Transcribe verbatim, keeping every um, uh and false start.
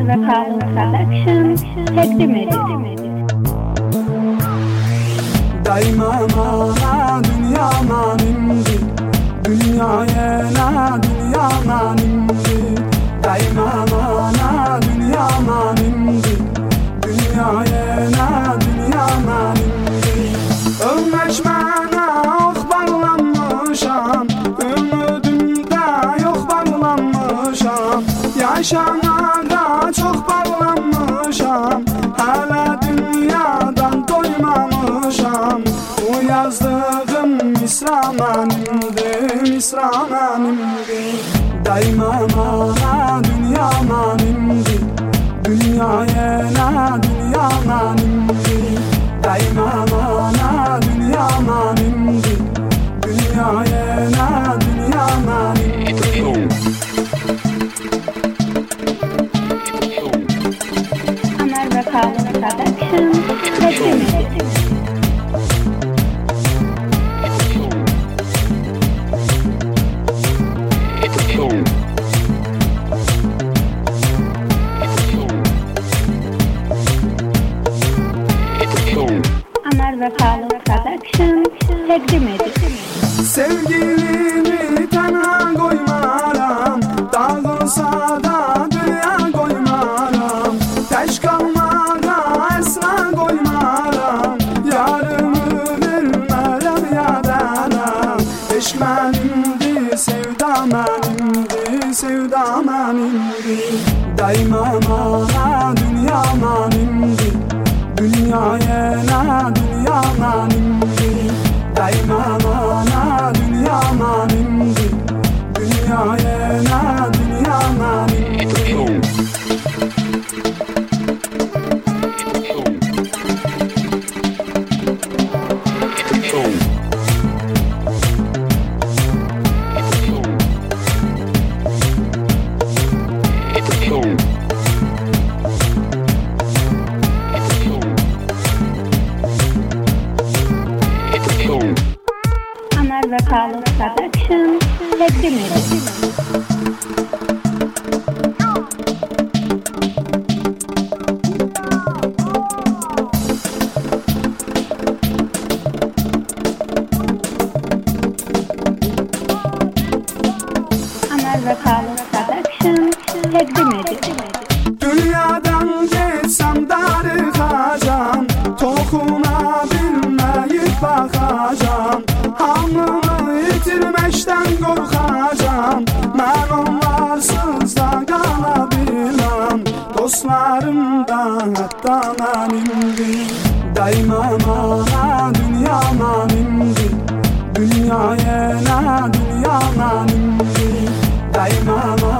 Ömer Vakalı Production takdim ediyor. Daymana dünya manimdi, dünyaya na dünya manimdi. Daymana dünya manimdi, dünyaya na dünya manimdi. Ölmek bana ok bağlanmışam, ümidimde yok bağlanmışam. Yaşamaya çok bağlanmışam, hala dünyadan doymamışam. Bu yazdığım misra menimdi, misra menimdi. Daymana dünya menimdi, dünyaya na dünya menimdi. Daymana dünya menimdi, dünyaya na dünya menimdi. Ömer Vakalı Production takdim ediyor. Ömer Vakalı Production takdim ediyor. Sevgilimi tenha koymaram, dağılsa da dünya koymaram. Teş kalmağa esra koymaram, yarımı vermerem yadana. Eşk benimdi, sevda benimdi, sevda benimdi. Daymana dünya benimdi, dünyaya na dünya benimdi. Daymana dünya benimdi, dünyaya na dünya benimdi. Ömer Vakalı Production takdim ediyor. Ömer Vakalı Production takdim ediyor. Dünyadan geçsem darıkacağım, tokuna bilmeyip bakacağım. Hamımı yitirmekten korkacağım, ben onlarsız da kalabilmem. Dostlarım da hatta benimdi, daymana dünya benimdi, dünyaya na dünya benimdi. Daymana